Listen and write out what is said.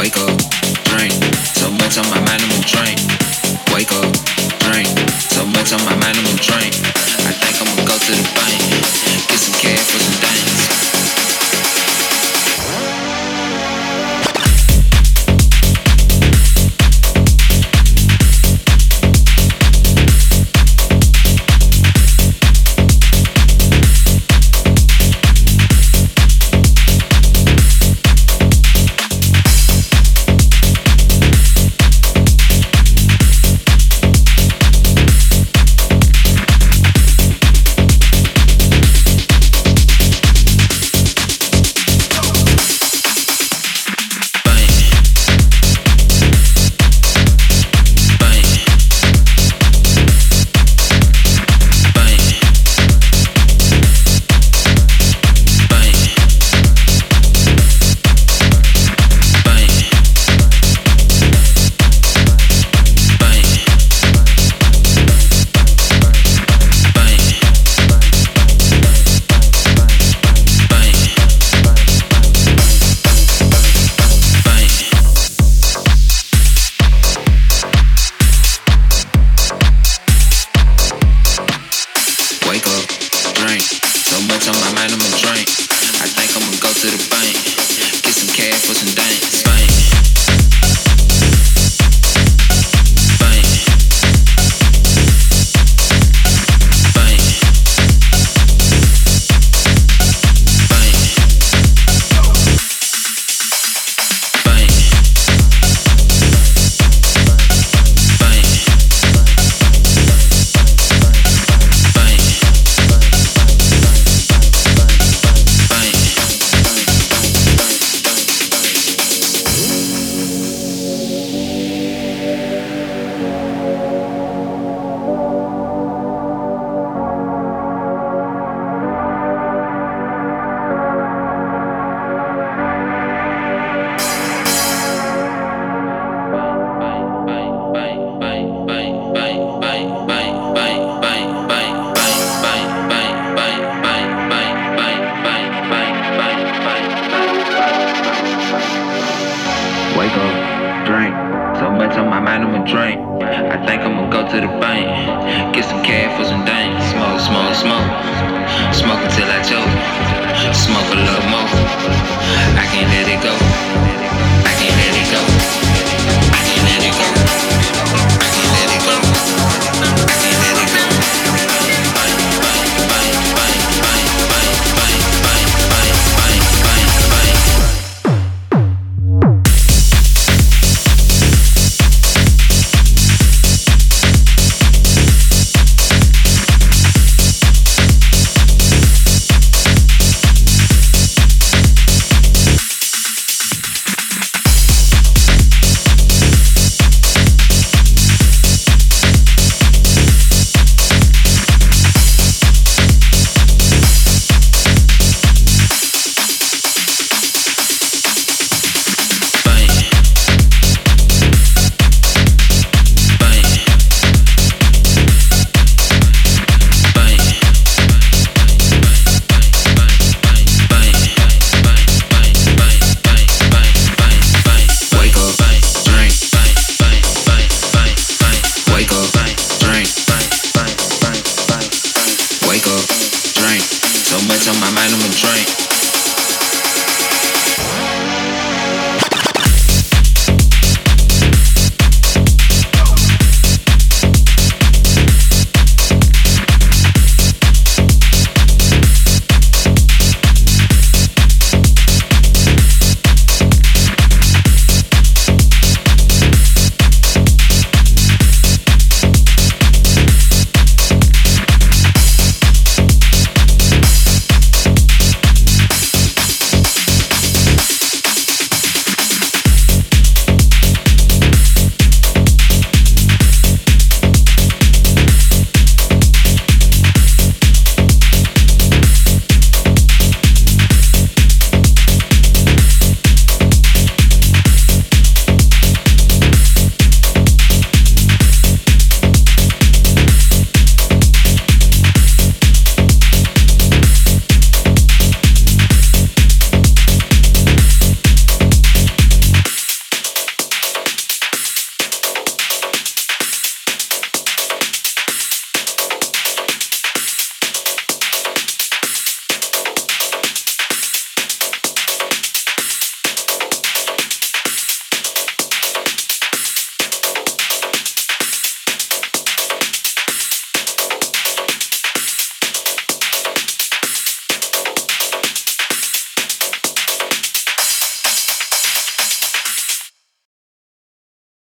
Wake up, drink. So much on my mind, I'm gonna drink. Wake up, drink. So much on my mind, I'm gonna drink. I think I'ma go to the bank, get some cash for some things. Wake up, drink. So much on my mind, I'ma drink. I think I'ma go to the bank, get some cash for some things. Smoke, smoke, smoke. Smoke until I choke. Smoke a little more. I can't let it go.